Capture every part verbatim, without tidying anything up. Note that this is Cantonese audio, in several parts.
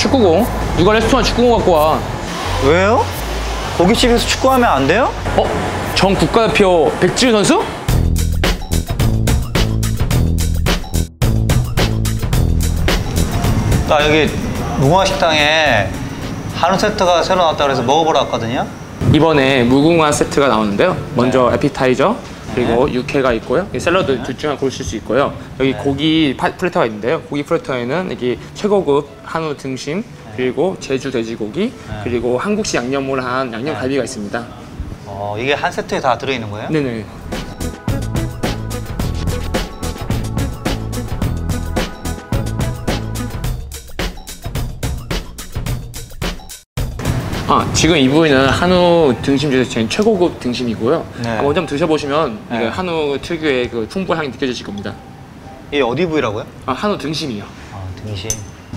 축구공? 누가 레스토랑 축구공 갖고 와? 왜요? 고깃집에서 축구하면 안 돼요? 어? 전 국가대표 백지훈 선수? 나 여기 무궁화 식당에 한우 세트가 새로 나왔다고 해서 먹어보러 왔거든요. 이번에 무궁화 세트가 나오는데요. 먼저 네. 에피타이저, 그리고 네. 육회가 있고요. 샐러드 네. 둘 중에 고르실 수 있고요. 여기 네. 고기 파, 플래터가 있는데요. 고기 플래터에는 이게 최고급 한우 등심, 그리고 제주 돼지고기, 네. 그리고 한국식 양념을 한 양념 갈비가 네. 있습니다. 어, 이게 한 세트에 다 들어있는 거예요? 네네. 아, 지금 이 부위는 한우 등심 중에서 제일 최고급 등심이고요. 네. 먼저 한번 드셔보시면 네. 이게 한우 특유의 그 풍부한 향이 느껴지실 겁니다. 이게 어디 부위라고요? 아, 한우 등심이요. 아, 등심.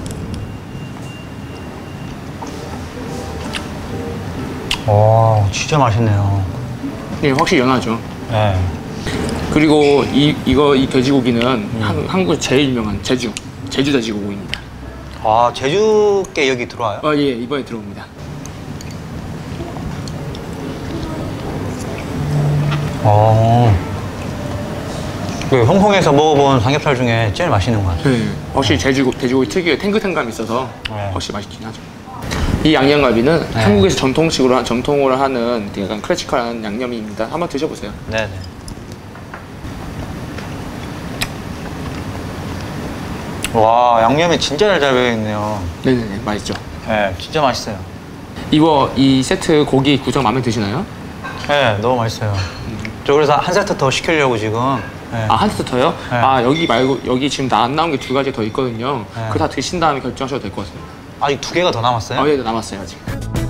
와, 진짜 맛있네요. 네, 확실히 연하죠. 네. 그리고 이, 이거, 이 돼지고기는 음. 한, 한국에서 제일 유명한 제주, 제주 돼지고기입니다. 아, 제주께 여기 들어와요? 어, 예, 이번에 들어옵니다. 어. 그 홍콩에서 먹어본 삼겹살 중에 제일 맛있는 것 같아요. 네, 확실히 제주, 돼지고기 특유의 탱글탱감이 있어서 네. 확실히 맛있긴 하죠. 이 양념갈비는 네. 한국에서 전통식으로, 전통으로 하는 약간 클래식한 양념입니다. 한번 드셔보세요. 네네. 와, 양념이 진짜 잘 배어있네요. 네네네, 맛있죠. 네, 진짜 맛있어요. 이거, 이 세트 고기 구성 마음에 드시나요? 네, 너무 맛있어요. 저 그래서 한 세트 더 시키려고 지금. 네. 아, 한 세트 더요? 네. 아, 여기 말고, 여기 지금 나 안 나온 게 두 가지 더 있거든요. 네. 그거 다 드신 다음에 결정하셔도 될 것 같습니다. 아직 두 개가 더 남았어요? 아, 예, 남았어요, 아직.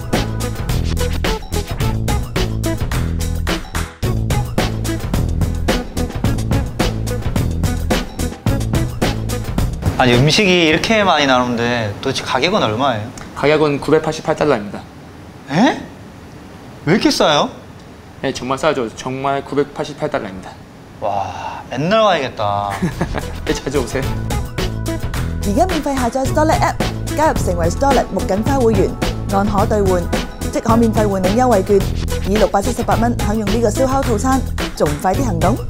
아니, 음식이 이렇게 많이 나오는데 도대체 가격은 얼마예요? 가격은 구백팔십팔 달러입니다. 에? 왜 이렇게 싸요? 네, 정말 싸죠. 정말 구백팔십팔 달러입니다. 와, 맨날 와야겠다. 네, 자주 오세요. 而家免費下載 Starlet App， 加入成為 Starlet 木槿花會員，按可兌換，即可免費換領優惠券，以六百七十八蚊享用呢個燒烤套餐，仲唔快啲行動？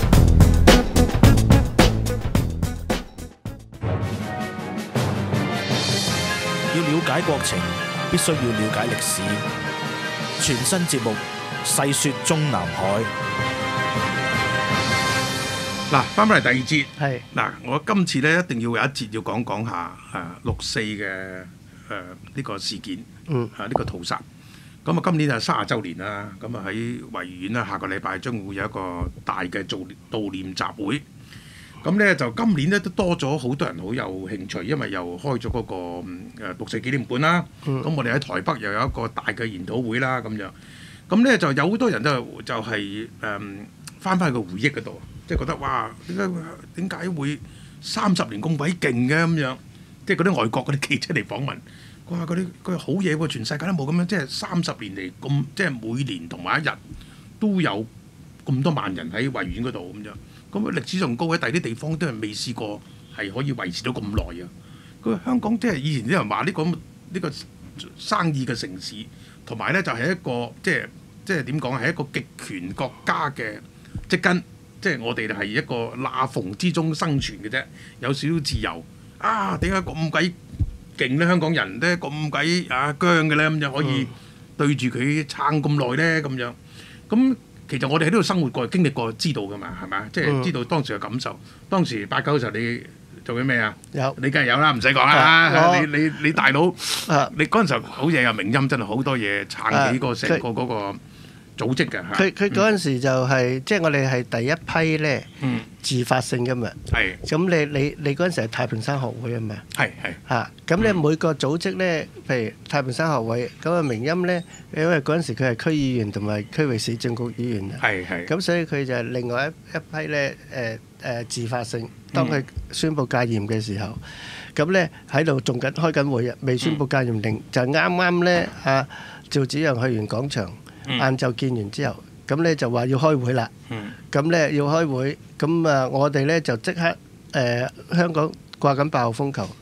要了解國情，必須要了解歷史。全新節目細說中南海。 嗱，翻返嚟第二節。 係嗱，我今次咧一定要有一節要講講下誒六四嘅誒呢個事件， 嗯啊呢、個屠殺。咁啊，今年係三十週年啦。咁啊喺維園啦，下個禮拜將會有一個大嘅做悼念集會。咁咧就今年咧都多咗好多人好有興趣，因為又開咗嗰、個誒六四紀念館啦。咁、 嗯我哋喺台北又有一個大嘅研討會啦，咁樣。咁咧就有好多人都就係誒翻返去個回憶嗰度，即係覺得哇點解點解會三十年咁鬼勁嘅咁樣？即係嗰啲外國嗰啲記者嚟訪問，哇嗰啲佢好嘢喎，全世界都冇咁樣，即係三十年嚟咁，即係每年同埋一日都有咁多萬人喺維園嗰度咁樣。咁歷史仲高喺第啲地方都係未試過係可以維持到咁耐啊！佢香港即係以前啲人話呢個呢個生意嘅城市，同埋咧就係一個即係即係點講係一個極權國家嘅即根，即係我哋係一個罅縫之中生存嘅啫，有少少自由啊！點解咁鬼勁咧？香港人咧咁鬼啊僵嘅咧，咁樣可以對住佢撐咁耐咧咁樣咁。其實我哋喺呢度生活過、經歷過，知道㗎嘛，係咪？即係知道當時嘅感受。當時八九嘅時候，你做緊咩啊？ 有， 你梗係有啦，唔使講啦。你你你大佬， 啊你嗰陣時候好嘢啊！明音真係好多嘢撐起個成個嗰個組織嘅。 佢佢嗰陣時就係即係我哋係第一批咧嗯自發性㗎嘛。 係。 咁你你你嗰陣時係太平山學會啊嘛。 係係。 嚇！咁咧每個組織咧，譬如太平山學會，咁啊明音咧，因為嗰陣時佢係區議員同埋區域市政局議員啊。 係係。 咁所以佢就係另外一一批咧誒誒自發性，當佢宣布戒嚴嘅時候，咁咧喺度仲緊開緊會啊，未宣布戒嚴令，就啱啱咧阿趙紫陽去完廣場，晏晝見完之後，咁咧就話要開會啦。咁咧要開會，咁啊我哋咧就即刻誒香港掛緊八號風球。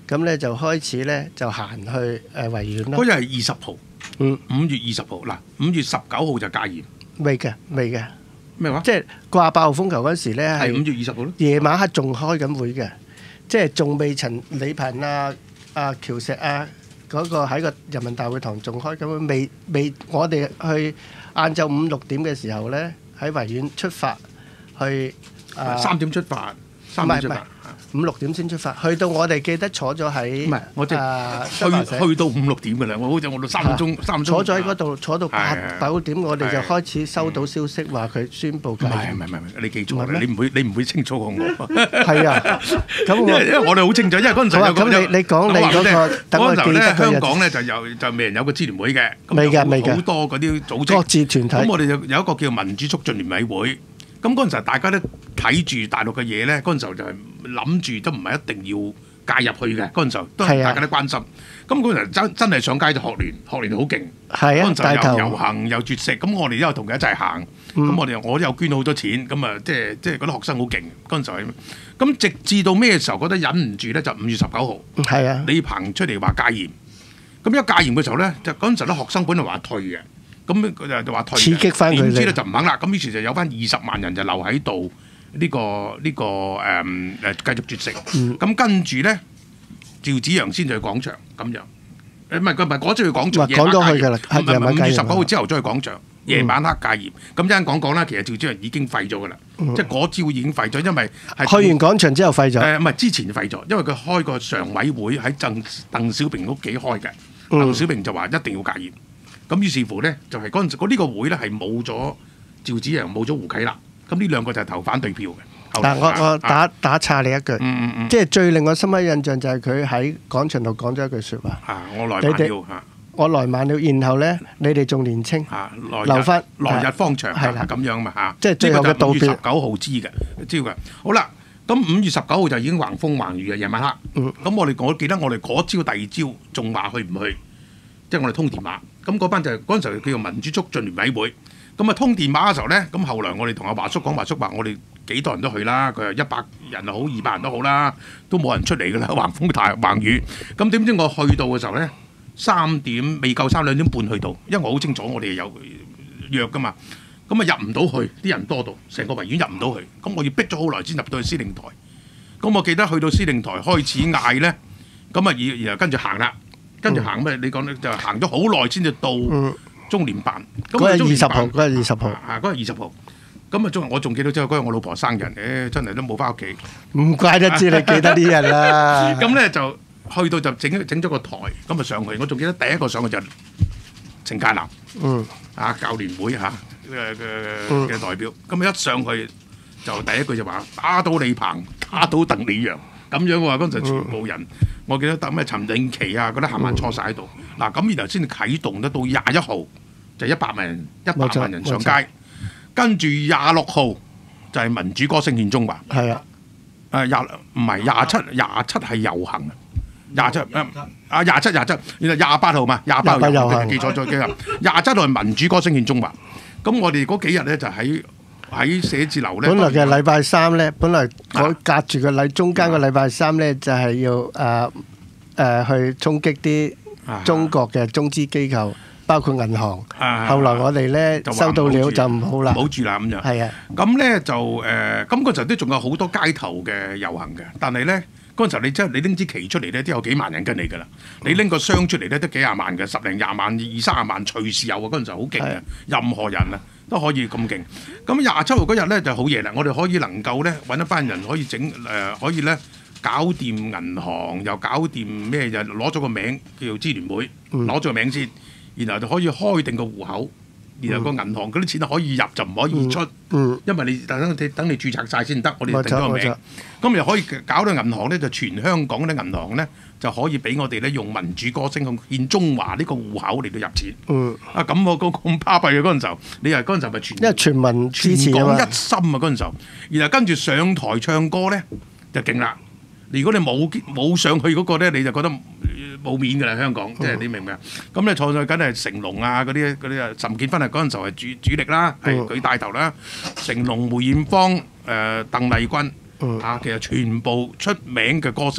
咁咧就開始咧就行去誒維園咯。 嗰日係二十號， 嗯， 五月二十號嗱，五月十九號就戒嚴。 未嘅，未嘅， 咩話？ 即係掛八號風球嗰時咧係五係月二十號咯。 夜晚黑仲開緊會嘅，即係仲未曾李鵬啊、啊喬石啊嗰個喺個人民大會堂仲開緊會，未未我哋去晏晝五六點嘅時候咧喺維園出發去啊三點出發，三點出發。 五六點先出發，去到我哋記得坐咗喺唔係，我即啊係去去到五六點㗎啦。我好似我到三點鐘，三點鐘坐咗喺嗰度，坐到八係九點，我哋就係開始收到消息話佢宣布戒唔係嚴。 唔係唔係，你記錯啦！ 唔係咩你唔會你唔會清楚過我。 係啊，咁因為我因為我哋好清楚，因為嗰陣時好啊有個有咁你你講你我話俾嗰個聽等我嗰陣時候咧， 記得佢有香港咧就有就未人有個支聯會嘅，咁未嘅有未嘅好多嗰啲組各織。 自團體， 咁我哋就有一個叫民主促進聯委會。咁嗰陣時候大家都睇住大陸嘅嘢咧，嗰陣時候就係諗住都唔係一定要介入去嘅。嗰陣時候都係係啊大家都關心。咁嗰陣時真真係上街就學聯，學聯好勁。 係啊， 嗰陣時候帶頭又遊行又絕食，咁我哋都有同佢一齊行。咁、 嗯我哋我都有捐好多錢，咁啊即係即係嗰啲學生好勁。嗰陣時候係咁，咁直至到咩時候覺得忍唔住咧，就五月十九號， 係啊， 李鵬出嚟話戒嚴。咁一戒嚴嘅時候咧，就嗰陣時候啲學生本來話退嘅。咁佢就就話退嘅， 刺激返佢哋點知咧就唔肯啦。咁於是就有翻二十萬人就留喺度，呢個呢個誒誒繼續絕食。咁跟住咧，趙紫陽先就去廣場咁樣。誒唔係佢唔係嗰朝去廣場， 話趕咗去㗎啦唔係唔係五月十九號夜晚戒嚴朝頭早去廣場，夜晚黑戒嚴。咁一陣講講啦，其實趙紫陽已經廢咗㗎啦，即係嗰朝已經廢咗，因為係去完廣場之後廢咗。 誒唔係之前廢咗，因為佢開個常委會喺鄧鄧小平屋企開嘅，鄧小平就話一定要戒嚴。咁於是乎咧，就係嗰陣時嗰呢個會咧係冇咗趙紫陽，冇咗胡啟立，咁呢兩個就係投反對票嘅。 嗱，我我打打岔你一句， 嗯嗯嗯， 即係最令我深刻印象就係佢喺廣場度講咗一句説話： 啊，我來你哋晚了嚇我來晚了，然後咧你哋仲年青， 嚇，來日留返來日方長係啦係咁樣嘛嚇， 即係最後嘅道別呢個就五月十九號知嘅，知嘅。好啦，咁五月十九號就已經橫風橫雨嘅夜晚黑。 嗯咁我哋我記得我哋嗰朝第二朝仲話去唔去，即係我哋通電話。咁嗰班就係嗰陣時叫做民主促進聯委會。咁啊通電話嘅時候咧，咁後來我哋同阿華叔講，華叔話我哋幾多人都去啦，佢話一百人又好，二百人都好啦，都冇人出嚟㗎啦，橫風大橫雨。咁點知我去到嘅時候咧，三點未夠三兩點半去到，因為我好清楚我哋有約㗎嘛。咁啊入唔到去，啲人多到成個維園入唔到去，咁我要逼咗好耐先入到去司令台。咁我記得去到司令台開始嗌咧，咁啊然然後跟住行啦，跟住行咩？你講咧就行咗好耐先至到中聯辦。 嗰日中聯辦二十號，嗰日二十號， 啊嗰日二十號。咁啊，中我仲記得之後嗰日我老婆生日，誒真係都冇翻屋企。 唔怪得知你記得呢日啦。 咁咧就去到就整整咗個台，咁啊上去。我仲記得第一個上去就程介南， 嗯， 啊教聯會嚇嘅嘅嘅代表。咁啊一上去就第一句就話打倒李鵬，打倒鄧李陽咁樣喎。嗰陣全部人，我記得得咩陳定琪啊嗰啲冚唪唥坐晒喺度。嗱咁然後先啟動得到廿一號就一百萬人一百萬人上街。跟住廿六號就係民主歌聲獻中華， 係啊， 誒廿唔係廿七廿七係遊行啊，廿七啊廿七廿七，然後廿八號嘛，廿八號遊行，記錯咗記錯，廿七號係民主歌聲獻中華。咁我哋嗰幾日咧就喺喺寫字樓咧。 本來嘅禮拜三咧，本來我隔住個禮中間個禮拜三咧就係要誒誒去衝擊啲中國嘅中資機構。包括銀行， 啊、 後來我哋咧收到料就唔好啦， 唔好住啦咁樣。 係啊， 咁咧就誒，咁、呃、嗰陣時都仲有好多街頭嘅遊行嘅，但係咧嗰陣時候你真係你拎支旗出嚟咧，都有幾萬人跟你㗎啦。你拎個箱出嚟咧，都幾廿萬嘅，十零廿萬、二三十萬隨時有啊！嗰陣時好勁嘅，任何人啊都可以咁勁。咁廿七號嗰日咧就好夜啦，我哋可以能夠咧揾一班人可以整誒、呃，可以咧搞掂銀行，又搞掂咩就攞咗個名叫做支聯會，攞咗個名先。然後就可以開定個戶口，然後個銀行嗰啲錢可以入就唔可以出， 嗯嗯、 因為你等你等你註冊晒先得，我哋定咗個名，咁又可以搞到銀行咧，就全香港啲銀行咧就可以俾我哋咧用民主歌聲去獻中華呢個戶口嚟到入錢。 嗯、 啊咁我個咁巴閉嘅嗰陣時候，你係嗰陣時候咪全因為全民支持啊嘛， 全港一心啊嗰陣時候，然後跟住上台唱歌咧就勁啦。如果你冇冇上去嗰個咧，你就覺得冇面㗎啦，香港，即係你明唔明啊？咁咧坐上去梗係成龍啊嗰啲嗰啲啊，岑建勳係嗰陣時候係主主力啦，係佢帶頭啦。成龍、梅艷芳、誒鄧麗君啊，其實全部出名嘅歌星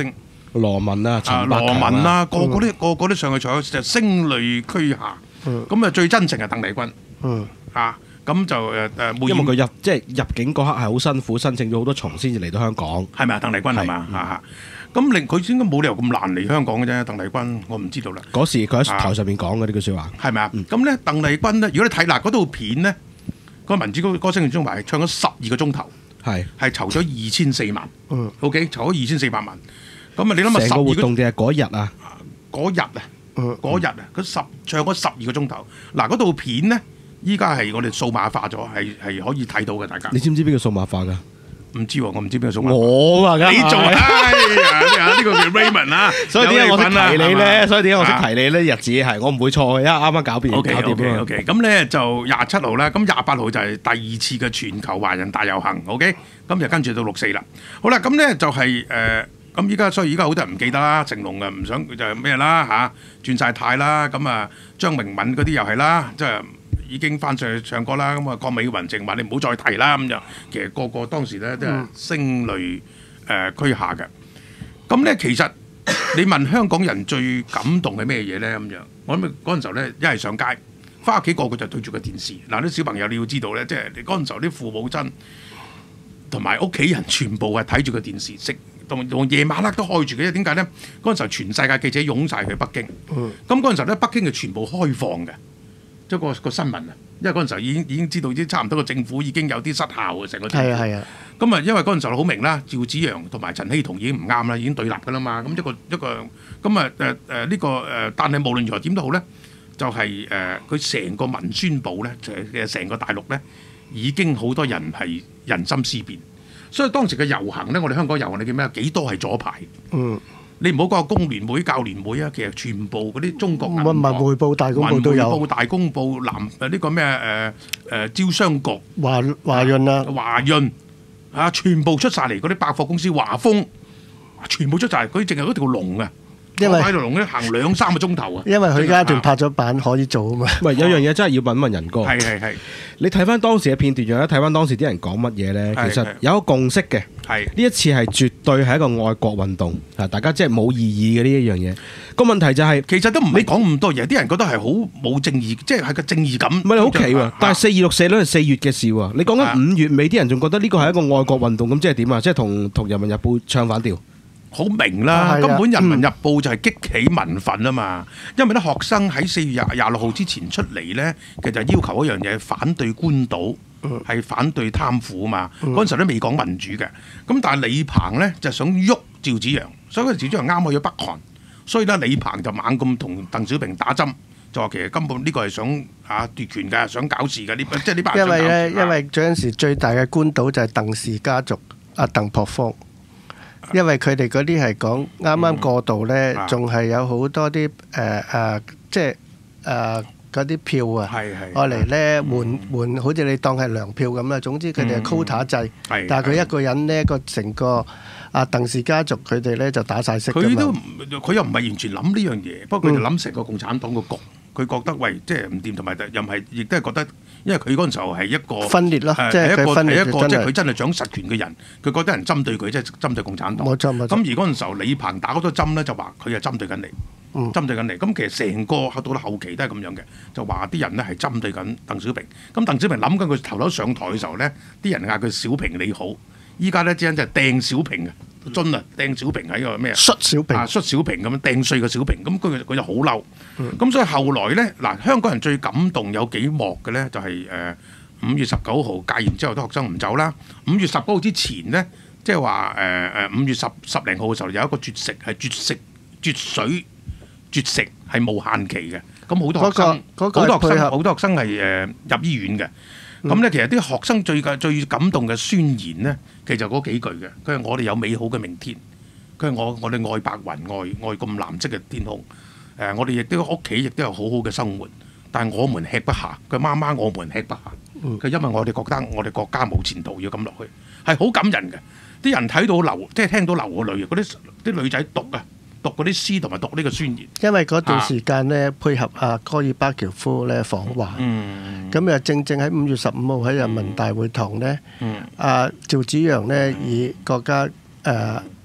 羅文啊， 啊陳百羅強文啦，個個都個個都上去坐，就聲淚俱下。咁啊最真情係鄧麗君嗯啊，咁就誒誒梅艷因為佢入即係入境嗰刻係好辛苦，申請咗好多重先至嚟到香港。 係咪啊？鄧麗君係嘛係嚇嚇？咁令佢應該冇理由咁難嚟香港嘅啫，鄧麗君我唔知道啦。 嗰時佢喺台上面講嘅呢句説話。 係咪啊？咁咧鄧麗君咧，如果你睇嗱嗰套片咧，個民主歌歌聲中華係唱咗十二個鐘頭， 係係籌咗二千四萬。 嗯 OK，籌咗二千四百萬。咁啊，你諗下成個十二個活動定係嗰日啊？ 嗰日啊， 嗯嗰日啊，佢十唱咗十二個鐘頭。嗱，嗰套片咧，依家係我哋數碼化咗，係係可以睇到嘅，大家。 你知唔知邊個數碼化㗎？ 唔知喎，我唔知邊個數碼化。 我啊，梗係你做啊？哎呀，呢個叫 Raymond 啊， 所以點解我識提你有咧？ 份所以點解我識啊提你咧？日子係我唔會錯嘅，因為啱啱搞掂 O K 搞 O 掂 K 啊 O K，咁咧就廿七號啦，咁廿八號就係第二次嘅全球華人大遊行。O K，咁就跟住到六四啦。好啦，咁咧就係誒，咁依家所以依家好多人唔記得啦，成龍啊唔想就係咩啦嚇，轉晒態啦，咁啊張明敏嗰啲又係啦，即係已經翻上去唱歌啦。咁啊郭美雲淨話你唔好再提啦咁就，其實個個當時咧都係聲淚誒俱下嘅。咁咧其實你問香港人最感動係咩嘢咧？咁樣我諗嗰陣時候咧，一係上街，翻屋企個個就對住個電視。嗱啲小朋友你要知道咧，即係你嗰陣時候啲父母親同埋屋企人全部係睇住個電視食，同同夜晚黑都開住嘅。點解咧？嗰陣時候全世界記者湧晒去北京，咁嗰陣時候咧北京係全部開放嘅，即係個個新聞啊。因為嗰陣時候已經已經知道啲差唔多個政府已經有啲失效嘅成個政府。 係啊係啊。 咁啊，因為嗰陣時候好明啦，趙紫陽同埋陳希同已經唔啱啦，已經對立噶啦嘛。咁一個一個咁啊誒誒呢個誒，但係無論如何點都好咧，就係誒佢成個文宣部咧，就係成個大陸咧，已經好多人係人心思變。所以當時嘅遊行咧，我哋香港遊行你叫咩？幾多係左派？ 嗯。 你唔好講工聯會、教聯會啊，其實全部嗰啲中國銀行、 文文匯報、大公報都有。 文匯報、大公報、南誒呢個咩誒誒招商局、 華華潤啊。 華潤。啊！全部出晒嚟嗰啲百貨公司，華豐，全部出晒，佢淨係嗰條龍啊！ 因為喺條龍咧行兩三個鐘頭啊！ 因為佢家團拍咗版可以做啊嘛。 唔係有樣嘢真係要問問仁哥。 係係係。 你睇翻當時嘅片段，又睇翻當時啲人講乜嘢咧？其實有一個共識嘅。 係呢一次係絕對係一個愛國運動啊！大家即係冇異議嘅呢一樣嘢。個問題就係其實都唔係講咁多嘢，啲人覺得係好冇正義，即係係個正義感。 唔係你好奇喎，但係四二六四咧係四月嘅事喎。你講緊五月尾，啲人仲覺得呢個係一個愛國運動，咁即係點啊？即係同同人民日報唱反調。 好明啦，根本人民日報就係激起民憤啊嘛。因為啲學生喺四月廿廿六號之前出嚟咧，其實要求一樣嘢，反對官倒。係反對貪腐啊嘛，嗰陣時都未講民主嘅，咁但係李鵬咧就想喐趙紫陽，所以嗰陣趙紫陽啱去咗北韓，所以咧李鵬就猛咁同鄧小平打針，就話其實根本呢個係想啊奪權嘅，想搞事嘅，呢即係呢班人想搞事。 因為咧，因為嗰陣時最大嘅官倒就係鄧氏家族阿鄧樸方，因為佢哋嗰啲係講啱啱過渡咧，仲係有好多啲誒誒，即係誒。嗰啲票啊，愛嚟咧換換，好似你當係糧票咁啦。總之佢哋係 quota 制，但係佢一個人呢個成個啊鄧氏家族佢哋咧就打晒色。 佢都佢又唔係完全諗呢樣嘢，不過佢就諗成個共產黨個局。佢覺得喂，即係唔掂，同埋又唔係，亦都係覺得，因為佢嗰陣時候係一個分裂咯，即係佢分裂係一個即係佢真係掌實權嘅人，佢覺得人針對佢，即係針對共產黨。 冇錯冇錯。 咁而嗰陣時候，李鵬打嗰多針咧，就話佢係針對緊你。嗯、針對緊你，咁其實成個到到後期都係咁樣嘅，就話啲人咧係針對緊鄧小平。咁鄧小平諗緊佢頭頭上台嘅時候咧，啲人嗌佢小平你好。依家咧啲人就係掟小平啊，樽啊掟小平喺個咩啊？ 摔小平啊，摔小平咁樣掟碎個小平，咁佢佢就好嬲。咁、嗯、所以後來咧，嗱香港人最感動有幾幕嘅咧，就係誒五月十九號戒嚴之後，啲學生唔走啦。五月十九號之前咧，即係話誒誒五月十十零號嘅時候有一個絕食係絕食絕水。絕食係無限期嘅，咁好多學生，好、那個那個、多學生，好多學生係誒、呃、入醫院嘅。咁咧、嗯，其實啲學生最最感動嘅宣言咧，其實嗰幾句嘅，佢係我哋有美好嘅明天，佢係我我哋愛白雲，愛愛咁藍色嘅天空。誒、呃，我哋亦都屋企亦都有好好嘅生活，但係我們吃不下。佢媽媽，我們吃不下。佢、嗯、因為我哋覺得我哋國家冇前途，要咁落去，係好感人嘅。啲人睇到流，即係聽到流個淚，嗰啲啲女仔讀啊。讀嗰啲詩同埋讀呢個宣言， 因為嗰段時間咧、啊、配合阿戈爾巴喬夫咧訪華，咁又、嗯、正正喺五月十五號喺人民大會堂咧，阿、嗯啊、趙紫陽咧以國家誒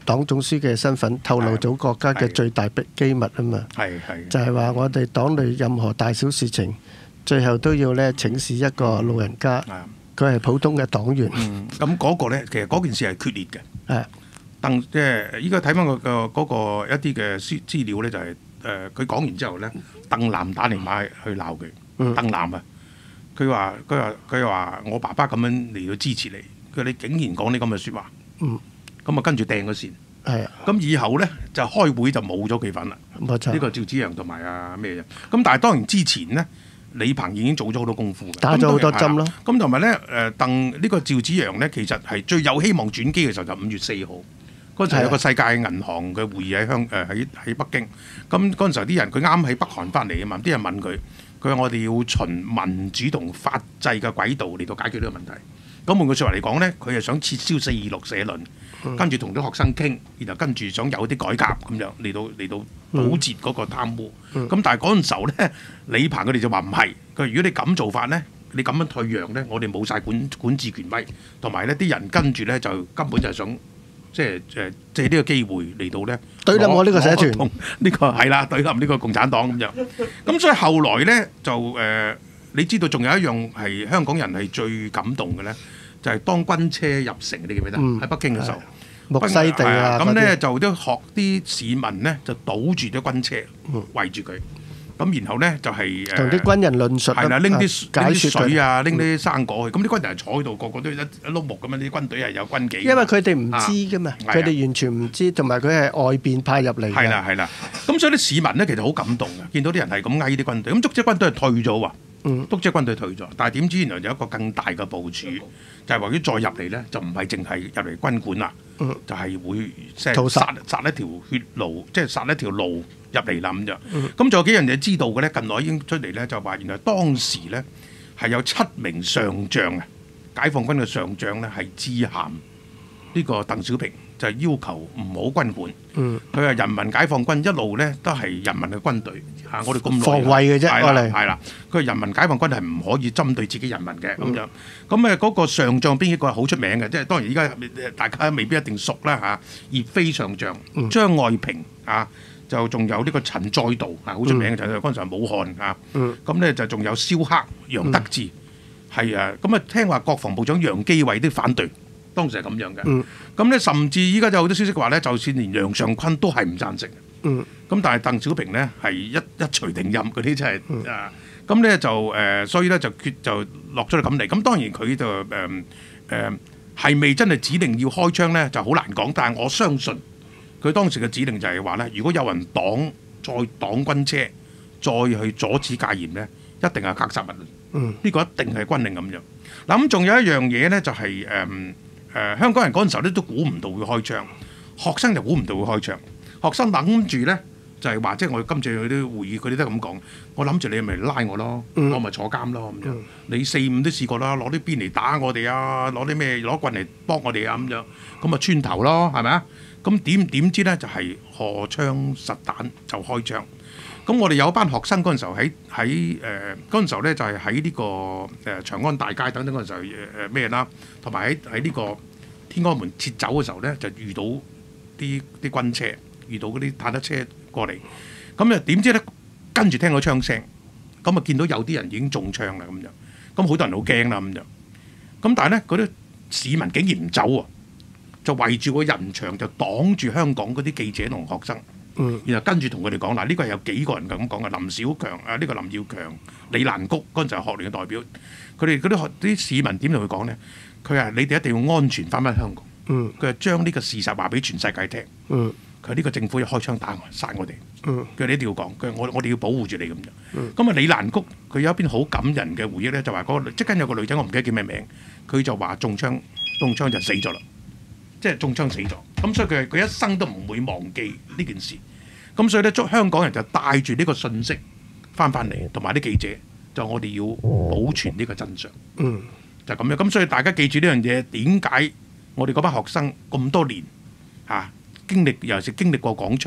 黨總書記嘅身份透露咗國家嘅最大機密啊嘛。 係係就係話我哋黨內任何大小事情，最後都要咧請示一個老人家，佢係普通嘅黨員。 嗯，咁嗰個咧，其實嗰件事係決裂嘅。 係鄧即係依家睇翻個個嗰個一啲嘅資資料咧，就係誒佢講完之後咧，鄧南打電話去鬧佢。鄧南啊，佢話佢話佢話我爸爸咁樣嚟到支持你，佢話你竟然講啲咁嘅説話。 嗯， 咁啊跟住掟咗線。 係啊， 咁以後咧就開會就冇咗佢份啦。 冇錯。 呢個趙紫陽同埋啊咩嘢？咁但係當然之前咧，李鵬已經做咗好多功夫嘅， 打咗好多針咯。 咁同埋咧誒鄧呢個趙紫陽咧，其實係最有希望轉機嘅時候就五月四號。嗰陣時有個世界銀行嘅會議喺香誒喺喺北京，咁嗰陣時候啲人佢啱喺北韓翻嚟啊嘛，啲人問佢，佢話我哋要循民主同法制嘅軌道嚟到解決呢個問題。咁換句説話嚟講咧，佢係想撤銷四二六社論，嗯、跟住同啲學生傾，然後跟住想有啲改革咁樣嚟到嚟到堵截嗰個貪污。咁、嗯、但係嗰陣時候咧，李鵬佢哋就話唔係，佢話如果你咁做法咧，你咁樣退讓咧，我哋冇晒管管治權威，同埋咧啲人跟住咧就根本就係想。即係誒借呢個機會嚟到咧， 對冧我呢個社團， 呢個係啦，對冧呢個共產黨咁樣。咁所以後來咧就誒、呃，你知道仲有一樣係香港人係最感動嘅咧，就係、是、當軍車入城，你記唔記得？喺、嗯、北京嘅時候， 木西地啊， 咁咧就都學啲市民咧就堵住啲軍車，圍住佢。咁然後咧就係同啲軍人論述， 係啦，拎啲解水啊，拎啲生果去。咁啲軍人係坐喺度，個個都一一碌木咁樣。啲軍隊係有軍紀。因為佢哋唔知噶嘛，佢哋完全唔知，同埋佢係外邊派入嚟。 係啦係啦。咁所以啲市民咧其實好感動嘅，見到啲人係咁嗌啲軍隊。咁竹姐軍隊係退咗喎，嗯，竹姐軍隊退咗，但係點知原來有一個更大嘅部署，就係話如果再入嚟咧，就唔係淨係入嚟軍管啦，嗯，就係會即係殺殺一條血路，即係殺一條路。入嚟啦咁就，咁仲有幾樣嘢知道嘅咧？近來已經出嚟咧，就話原來當時咧係有七名上將啊，解放軍嘅上將咧係致函呢個鄧小平，就係要求唔好軍管。嗯，佢話人民解放軍一路咧都係人民嘅軍隊嚇，我哋咁耐防衞嘅啫， 係啦係啦。佢話人民解放軍係唔可以針對自己人民嘅咁樣。咁誒嗰個上將邊一個係好出名嘅？即係當然依家大家未必一定熟啦嚇。葉飛上將、張愛萍啊。就仲有呢個陳載道啊，好出名嘅陳載道，嗰陣時係武漢啊，咁咧、嗯、就仲有蕭克、楊德志，係、嗯、啊，咁啊聽話國防部長楊基偉都反對，當時係咁樣嘅。咁咧、嗯、甚至依家有好多消息話咧，就算連楊尚昆都係唔贊成嘅。咁、嗯、但係鄧小平咧係一一錘定音，嗰啲真係、嗯、啊，咁咧就誒、呃，所以咧就決就落咗嚟咁嚟。咁當然佢就誒誒係未真係指定要開槍咧，就好難講。但係我相信。佢當時嘅指令就係話咧，如果有人擋再擋軍車，再去阻止戒嚴咧，一定係格殺勿論。嗯，呢、這個一定係軍令咁樣。嗱咁仲有一樣嘢咧，就係誒誒香港人嗰陣時候咧都估唔到會開槍，學生就估唔到會開槍。學生諗住咧就係話，即係我今次去啲會議，佢哋都咁講。我諗住你咪拉我咯，嗯、我咪坐監咯咁樣。嗯、你四五都試過啦，攞啲鞭嚟打我哋啊，攞啲咩攞棍嚟幫我哋啊咁樣，咁啊穿頭咯，係咪啊？咁點點知咧就係荷槍實彈就開槍。咁我哋有班學生嗰陣時候喺喺誒嗰陣時候咧就係喺呢個誒長安大街等等嗰陣時候誒誒咩啦，同埋喺喺呢個天安門撤走嘅時候咧就遇到啲啲軍車，遇到嗰啲坦克車過嚟。咁啊點知咧跟住聽到槍聲，咁啊見到有啲人已經中槍啦咁樣。咁好多人好驚啦咁樣。咁但係咧嗰啲市民竟然唔走喎。就圍住個人牆，就擋住香港嗰啲記者同學生，嗯、然後跟住同佢哋講嗱，呢個係有幾個人咁講嘅，林小強啊，呢、呢個林耀強、李蘭谷嗰陣就係學聯嘅代表，佢哋嗰啲學啲市民點同佢講咧？佢話你哋一定要安全翻返香港，佢係、嗯、將呢個事實話俾全世界聽。佢話呢個政府要開槍打我殺我哋，佢話、嗯、你一定要講，佢話我我哋要保護住你咁樣。咁啊、嗯、李蘭谷佢有一篇好感人嘅回憶咧，就話嗰個即刻有個女仔，我唔記得叫咩名，佢就話中槍中槍就死咗啦。即係中槍死咗，咁所以佢佢一生都唔會忘記呢件事。咁所以咧，祝香港人就帶住呢個信息翻翻嚟，同埋啲記者就我哋要保存呢個真相。嗯，就咁樣。咁所以大家記住呢樣嘢，點解我哋嗰班學生咁多年嚇、啊、經歷，尤其是經歷過廣場，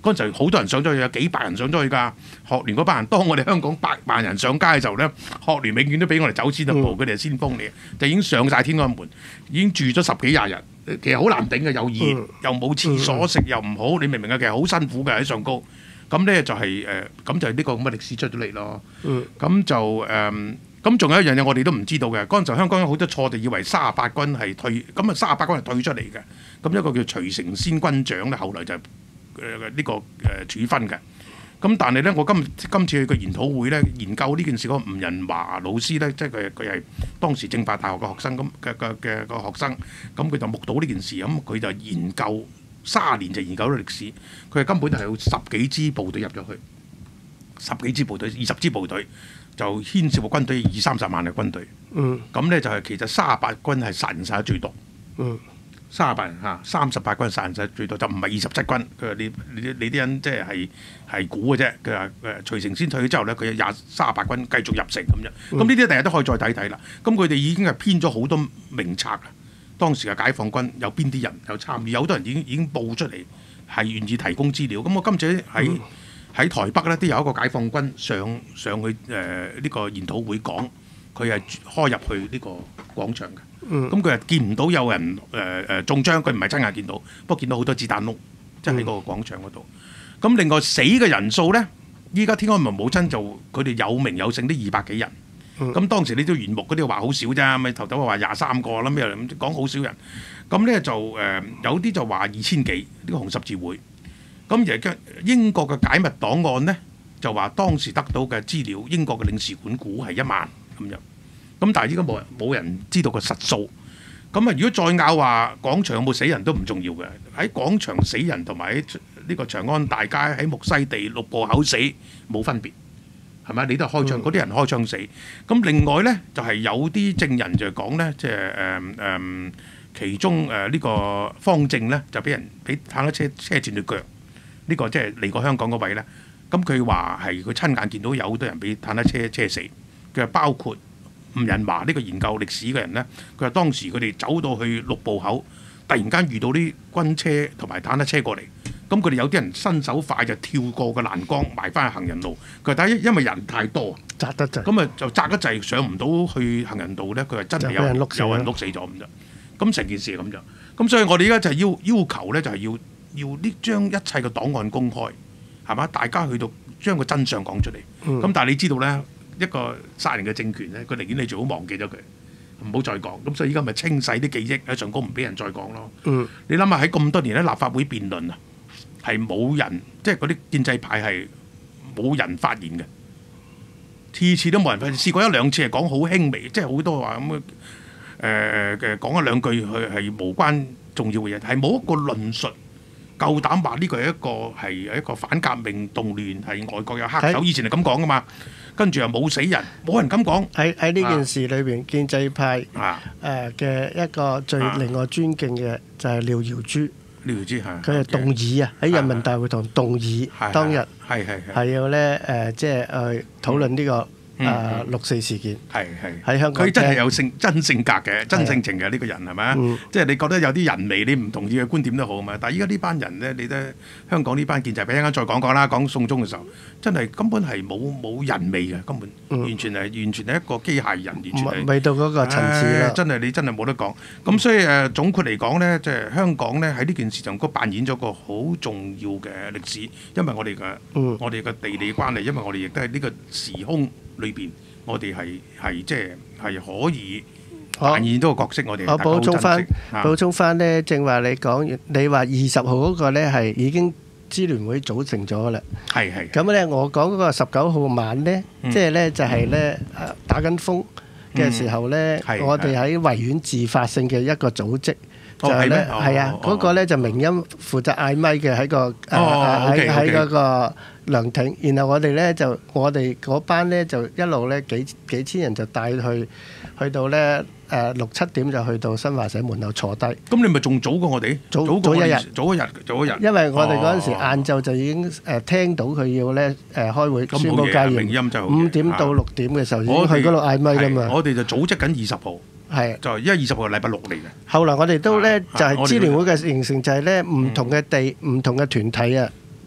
嗰陣時好多人上咗去，有幾百人上咗去㗎。學聯嗰班人，當我哋香港百萬人上街嘅時候咧，學聯永遠都比我哋走先一步，佢哋係先鋒嚟嘅，就已經上晒天安門，已經住咗十幾廿日，其實好難頂嘅，又熱、嗯、又冇廁所食又唔好，你明唔明啊？其實好辛苦嘅喺上高。咁咧就係、是、誒，咁、呃、就係呢個咁嘅歷史出咗嚟咯。咁、嗯、就誒，咁、呃、仲有一樣嘢我哋都唔知道嘅。嗰陣時香港有好多錯，就以為三十八軍係退，咁啊三十八軍係退出嚟嘅。咁一個叫徐成先軍長咧，後來就誒呢、呃這個誒、呃、處分嘅。咁但係咧，我今今次去個研討會咧，研究呢件事嗰個吳仁華老師咧，即係佢佢係當時政法大學嘅學生咁嘅嘅嘅個學生，咁佢就目睹呢件事，咁佢就研究三十年就研究咗歷史，佢係根本係有十幾支部隊入咗去，十幾支部隊、二十支部隊就牽涉個軍隊二三十萬嘅軍隊。嗯，咁咧就係其實三十八軍係殺人殺得最多。嗯。三十八人嚇，三十八軍殺人殺最多，就唔係二十七軍。佢話你你你啲人即係係係估嘅啫。佢話誒徐成先退咗之後咧，佢有廿三十八軍繼續入城咁樣。咁呢啲第日都可以再睇睇啦。咁佢哋已經係編咗好多名冊啦。當時嘅解放軍有邊啲人有參與，有好多人已經已經報出嚟，係願意提供資料。咁我今次喺喺、嗯、台北咧都有一個解放軍上上去誒呢、呃這個研討會講，佢係開入去呢個廣場嘅。咁佢係見唔到有人誒誒、呃、中槍，佢唔係親眼見到，不過見到好多子彈窿，即係喺個廣場嗰度。咁、嗯、另外死嘅人數咧，依家天安門母親就佢哋有名有姓啲二百幾人。咁、嗯、當時你都原木嗰啲話好少咋，咪頭頭話廿三個啦，咩咁講好少人。咁咧就誒、呃、有啲就話二千幾呢個紅十字會。咁而家英國嘅解密檔案咧就話當時得到嘅資料，英國嘅領事館估係一萬咁樣。咁但係依家冇人冇人知道個實數。咁啊，如果再拗話廣場有冇死人都唔重要嘅，喺廣場死人同埋喺呢個長安大街喺木樨地六步口死冇分別，係咪？你都係開槍，嗰啲、嗯、人開槍死。咁另外咧就係、是、有啲證人就講咧，即係誒誒其中誒呢、呃這個方正咧就俾人俾坦克車車斷對腳，呢、這個即係嚟過香港嗰位咧。咁佢話係佢親眼見到有好多人俾坦克車車死，佢話包括吳仁華呢個研究歷史嘅人呢，佢話當時佢哋走到去六步口，突然間遇到啲軍車同埋坦克車過嚟，咁佢哋有啲人伸手快就跳過個欄杆埋翻去行人路。佢話但係因為人太多， 窄得滯，咁啊就窄得滯上唔到去行人路呢。佢話真係有人有人碌死咗咁啫。咁成件事係咁樣。咁所以我哋而家就係要要求呢，就係要要呢將一切嘅檔案公開，係嘛？大家去到將個真相講出嚟。咁、嗯、但係你知道呢。一個殺人嘅政權咧，佢寧願你最好忘記咗佢，唔好再講。咁所以依家咪清洗啲記憶喺上高，唔俾人再講咯。嗯、你諗下喺咁多年喺立法會辯論啊，係冇人，即係嗰啲建制派係冇人發言嘅，次次都冇人發言。試過一兩次係講好輕微，即係好多話咁誒誒嘅講一兩句，佢係無關重要嘅嘢，係冇一個論述夠膽話呢個係一個係一個反革命動亂，係外國有黑手，以前係咁講噶嘛。跟住又冇死人，冇人咁講。喺喺呢件事裏邊，啊、建制派誒嘅一個最令我尊敬嘅就係廖耀珠。廖耀珠係佢係動議啊，喺人民大會堂動議當日係係係要咧誒，即係去討論呢個誒六四事件。係係喺香港，佢真係有性真性格嘅，真性情嘅呢個人係咪啊？即係你覺得有啲人味，你唔同意嘅觀點都好啊嘛。但係依家呢班人咧，你睇香港呢班建制派，一陣間再講講啦。講送中嘅時候，真係根本係冇冇人味嘅，根本完全係完全係一個機械人，完全係未到嗰個層次啦。真係你真係冇得講。咁所以誒總括嚟講咧，即係香港咧喺呢件事上都扮演咗個好重要嘅歷史，因為我哋嘅我哋嘅地理關係，因為我哋亦都係呢個時空裏邊，我哋係係即係係可以扮演到個角色。我哋我補充翻補充翻咧，正話你講，你話二十號嗰個咧係已經支聯會組成咗啦。係係。咁咧，我講嗰個十九號晚咧，即係咧就係咧誒打緊風嘅時候咧，我哋喺維園自發性嘅一個組織。就係咧，係啊，嗰個咧就明音負責嗌咪嘅喺個喺喺嗰個涼亭，然後我哋咧就我哋嗰班咧就一路咧幾幾千人就帶去去到咧誒六七點就去到新華社門口坐低。咁你咪仲早過我哋？早早一日，早一日，早一日。因為我哋嗰陣時晏晝就已經誒聽到佢要咧誒開會宣佈戒嚴，五點到六點嘅時候已經去嗰度嗌咪㗎嘛。我哋就組織緊二十號。係，就因為二十號係禮拜六嚟嘅。後來我哋都咧就係支聯會嘅形成就係咧唔同嘅地、唔同嘅團體啊，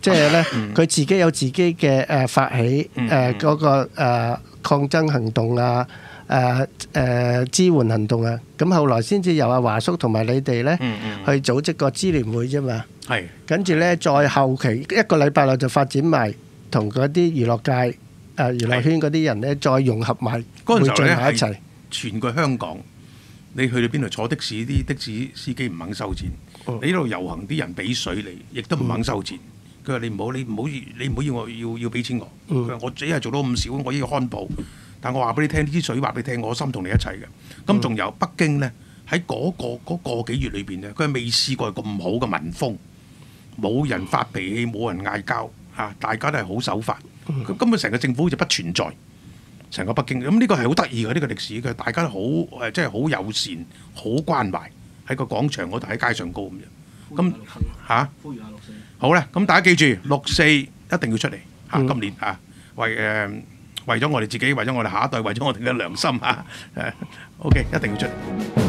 即係咧佢自己有自己嘅誒發起誒嗰個誒抗爭行動啊，誒誒支援行動啊，咁後來先至由阿華叔同埋你哋咧去組織個支聯會啫嘛。 係， 跟住咧再後期一個禮拜內就發展埋同嗰啲娛樂界誒娛樂圈嗰啲人咧再融合埋， 嗰陣時候咧匯聚埋一齊。 全個香港，你去到邊度坐的士，啲的士司機唔肯收錢。你呢度遊行啲人俾水你，亦都唔肯收錢。佢話你唔好，你唔好，你唔好要我要要俾錢我。佢話我只係做到咁少，我要看保。但我話俾你聽，呢啲水話俾你聽，我心同你一齊嘅。咁仲有北京呢，喺嗰、嗰個嗰、嗰個幾月裏邊呢，佢未試過咁好嘅民風，冇人發脾氣，冇人嗌交，嚇大家都係好守法。佢根本成個政府就不存在，成個北京。咁呢個係好得意嘅呢個歷史，佢大家都好誒，即係好友善、好關懷喺個廣場嗰度，喺街上高咁樣。咁嚇，呼籲下六四。好咧，咁大家記住六四一定要出嚟嚇，今年嚇為誒為咗我哋自己，為咗我哋下一代，為咗我哋嘅良心嚇誒，OK 一定要出嚟。